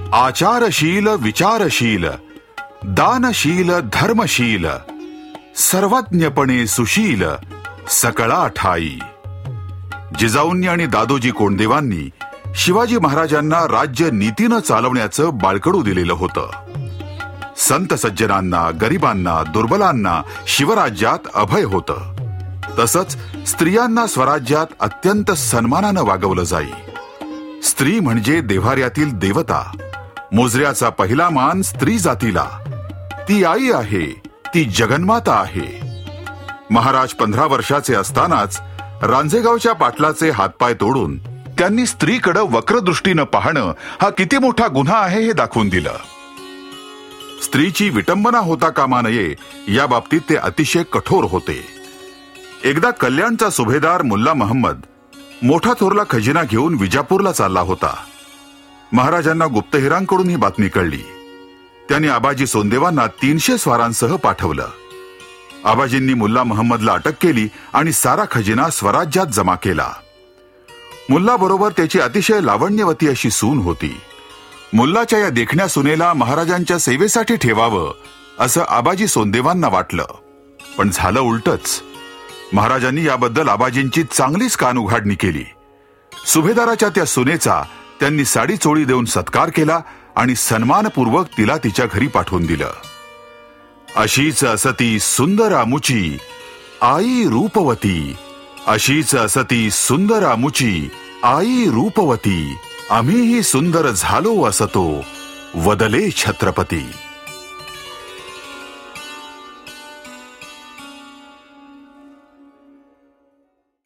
आचारशील विचारशील दानशील धर्मशील सर्वज्ञपणे सुशील सकळा ठाई. जिजाऊंनी आणि दादोजी कोंडदेवांनी शिवाजी महाराजांना राज्य नीतीनं चालवण्याचं बाळकडू दिलेलं होतं. संत सज्जनांना, गरिबांना, दुर्बलांना शिवराज्यात अभय होतं. तसंच स्त्रियांना स्वराज्यात अत्यंत सन्मानानं वागवलं जाई. स्त्री म्हणजे देव्हाऱ्यातील देवता. मोजऱ्याचा पहिला मान स्त्री जातीला. ती आई आहे, ती जगन्माता आहे. महाराज 15 वर्षाचे असतानाच रांझेगावच्या पाटलाचे हातपाय तोडून त्यांनी स्त्रीकडे वक्रदृष्टीनं पाहणं हा किती मोठा गुन्हा आहे हे दाखवून दिलं. स्त्रीची विटंबना होता कामा नये या बाबतीत ते अतिशय कठोर होते. एकदा कल्याणचा सुभेदार मुल्ला महम्मद मोठा थोरला खजिना घेऊन विजापूरला चालला होता. महाराजांना गुप्तहेरांकडून ही बातमी कळली. त्यांनी आबाजी सोंदेवांना 300 स्वारांसह पाठवलं. आबाजींनी मुल्ला महम्मदला अटक केली आणि सारा खजिना स्वराज्यात जमा केला. मुल्ला बरोबर त्याची अतिशय लावण्यवती अशी सून होती. मुल्लाच्या या देखण्या सुनेला महाराजांच्या सेवेसाठी ठेवावं असं आबाजी सोंदेवांना वाटलं. पण झालं उलटच. महाराजांनी याबद्दल आबाजींची चांगलीच कान उघाडणी केली. सुभेदाराच्या त्या सुनेचा त्यांनी साडी चोळी देऊन सत्कार केला आणि सन्मानपूर्वक तिला तिच्या घरी पाठवून दिलं. अशीच असती सुंदर आमुची आई रूपवती, अशीच असती सुंदर आमुची आई रूपवती, आम्हीही सुंदर झालो असतो वदले छत्रपती.